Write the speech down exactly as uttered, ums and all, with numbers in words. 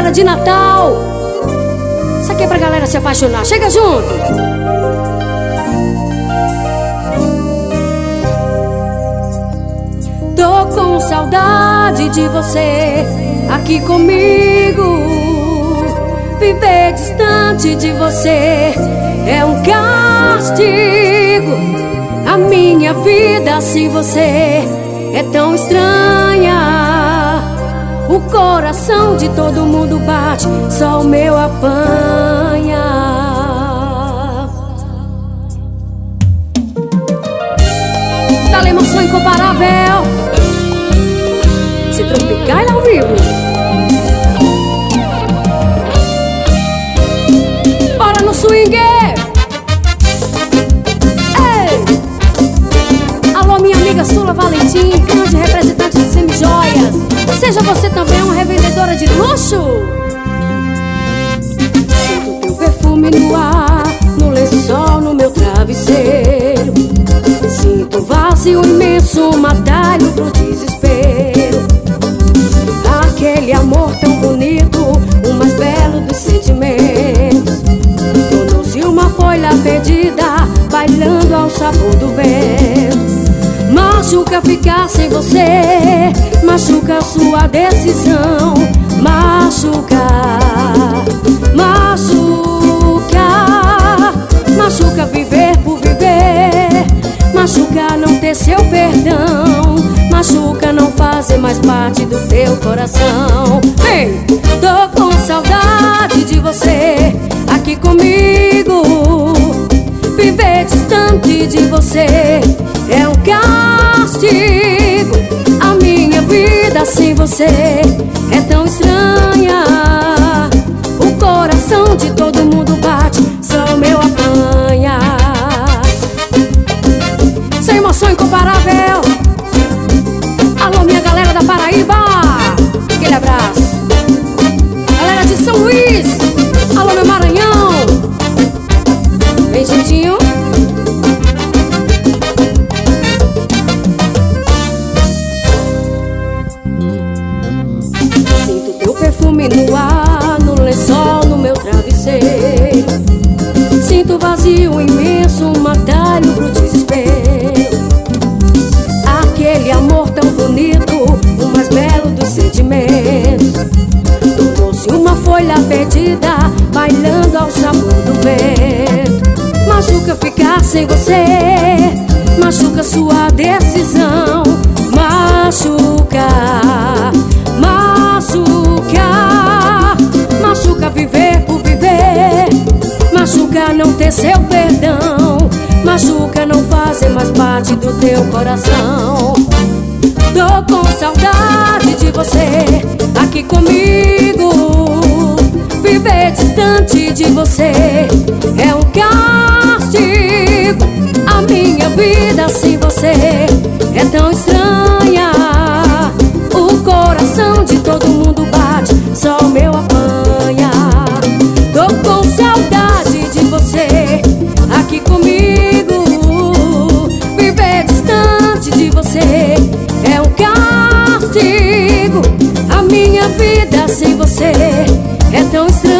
festa de Natal. Isso aqui é pra galera se apaixonar. Chega junto. Tô com saudade de você aqui comigo. Viver distante de você é um castigo. A minha vida sem você é tão estranha. O coração de todo mundo bate, só o meu apanha. Dá emoção incomparável. Se tropical ao vivo. Bora no swing. Ei! Alô, minha amiga Sula Valentim, grande representante de Semijoias. Seja você também uma revendedora de luxo. Sinto teu perfume no ar, no lençol, no meu travesseiro. Sinto um vazio imenso, um atalho pro desespero. Aquele amor tão bonito, o mais belo dos sentimentos. Tornou-se uma folha perdida, bailando ao sabor do vento. Machuca ficar sem você, machuca a sua decisão. Machuca, machuca, machuca viver por viver. Machuca não ter seu perdão. Machuca não fazer mais parte do teu coração. Vem, tô com saudade de você aqui comigo. Viver distante de você é um castigo. A minha vida sem você é tão estranha. O coração de todo mundo bate, só o meu apanha. Sem emoção incomparável. Alô, minha galera da Paraíba, aquele abraço. Galera de São Luís, alô, meu Maranhão. Vem juntinho. Sinto teu perfume no ar, no lençol, no meu travesseiro. Sinto vazio imenso, um atalho pro desespero. Aquele amor tão bonito, o mais belo dos sentimentos. Tornou-se uma folha perdida, bailando ao sabor do vento. Machuca ficar sem você, machuca sua decisão. Machuca, machuca, machuca viver por viver. Machuca não ter seu perdão. Machuca não fazer mais parte do teu coração. Tô com saudade de você aqui comigo. Viver distante de você é um castigo. A minha vida sem você é tão estranha. O coração de todo mundo bate, só o meu apanha. Tô com saudade de você aqui comigo. Viver distante de você é um castigo. A minha vida sem você é tão estranha.